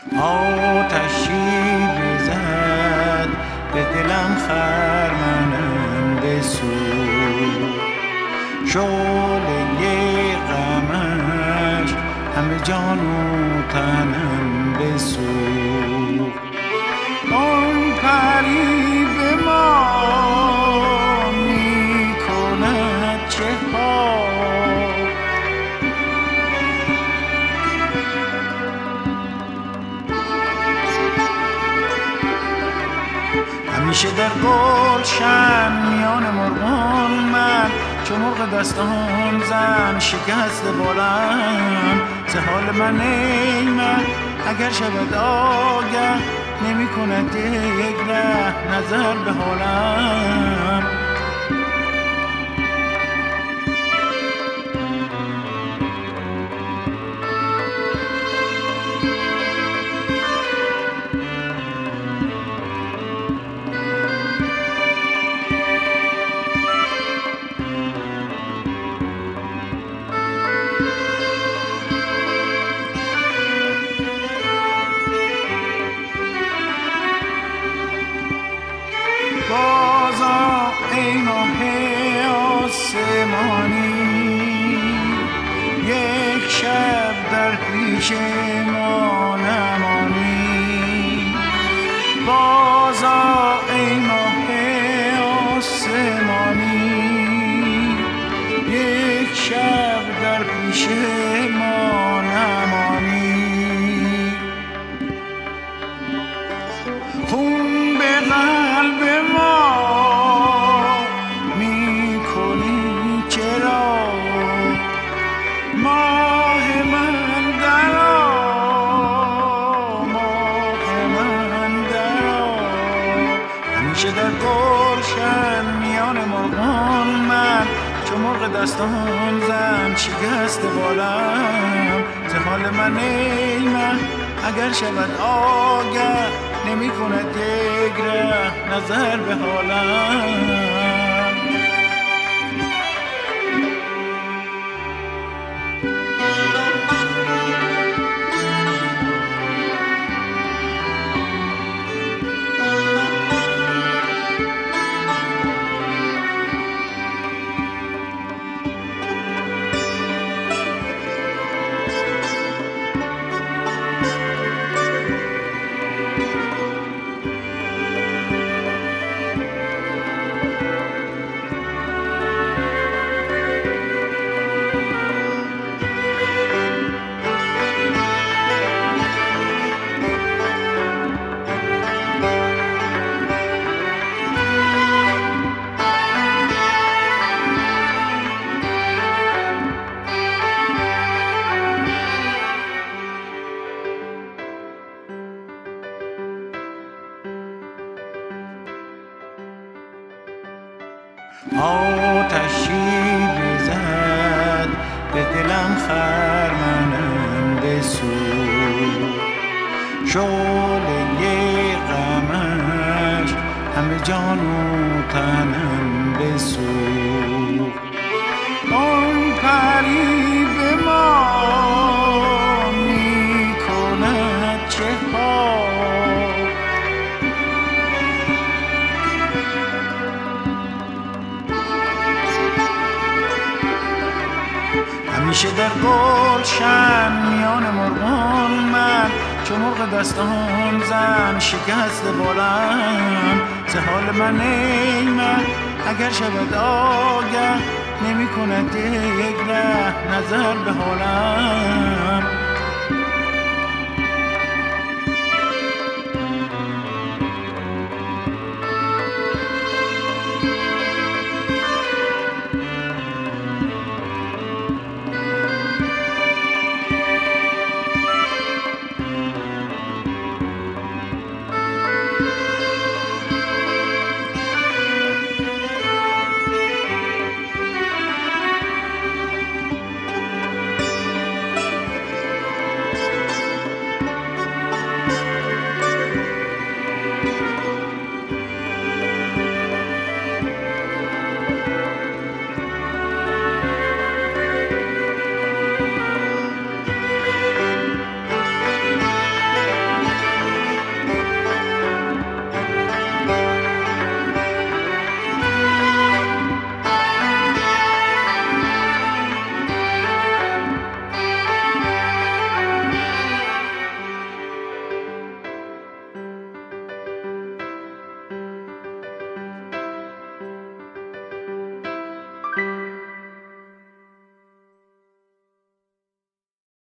آتشی ریزد به دلم خرمنم بسوز، شعله غمش همه جان و تنم بسوز. اون پری به ما می کند چه ها، همیشه در گلشن میان مرغان من، چو مرغ دستان زن شکست بالم. ز حال من ای من اگر شود آگه، نمی کند یک ره نظر به حالم. بازا ای ماه آسمانی، یک شب در پیش ما نمانی. بازا ای ماه آسمانی، یک شب در پیش ما نمانی. خون به قلب در گلشن میان مرغان من، چو مرغ دستان زن شکست بالم. ز حال من ای من اگر شود آگه، نمی کند یک ره نظر به حالم. آتشی ریزد به دلم خرمنم بسوز، شعله غمش همه جان و تنم بسوز. اون پری به ما می کند چه ها، همیشه در گلشن میان مرغان من، چو مرغ دستان زن شکست بالم. ز حال من ای من اگر شود آگه، نمی کند یک ره نظر به حالم.